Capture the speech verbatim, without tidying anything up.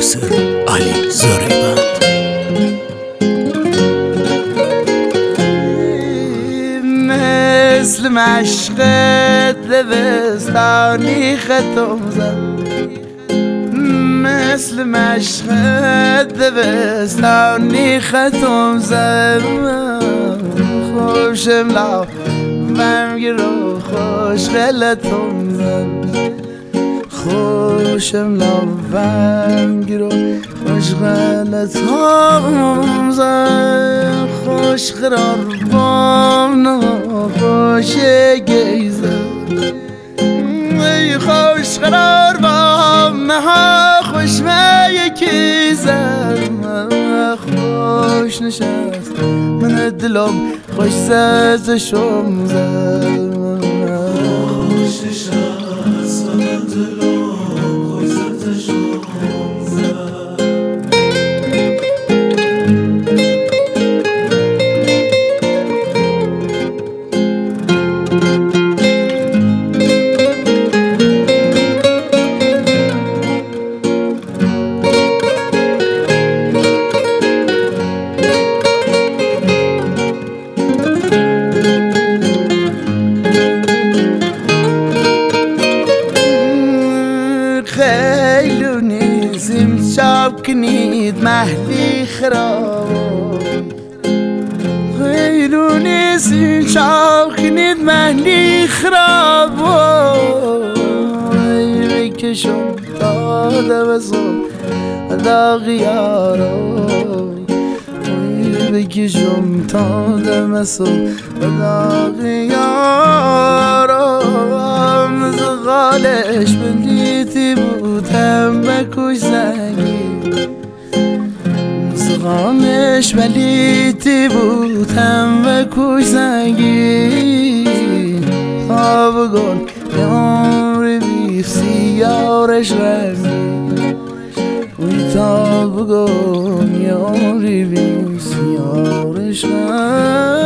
ناصر علی زاریبند. مثل مشق دبستانی ختم زد، مثل مشق دبستانی ختم زد. خوشم لبم گرو خوش غلطم زد، خوشم لبم گرو خوش غلطم زد. خوش قرار بام نخوش گیزد، ای خوش قرار بام نه خوش میکی زد. خوش نشست من دلم خوش سازشم زد، خوش نشست من دلم خوش سازشم زد. خیلونیزم شاب کنید محلی خراب، خیلونیزم شاب کنید محلی خراب. بکشم تا دوزم داغ یارو، بکشم تا دوزم داغ یارو. زغالش بلیتی بودم بکش زنگی، زغالش بلیتی بودم بکش زنگی. تا بگن یه عمری بیف سیارش رنگی، وی تا بگن یه عمری بیف سیارش رنگی.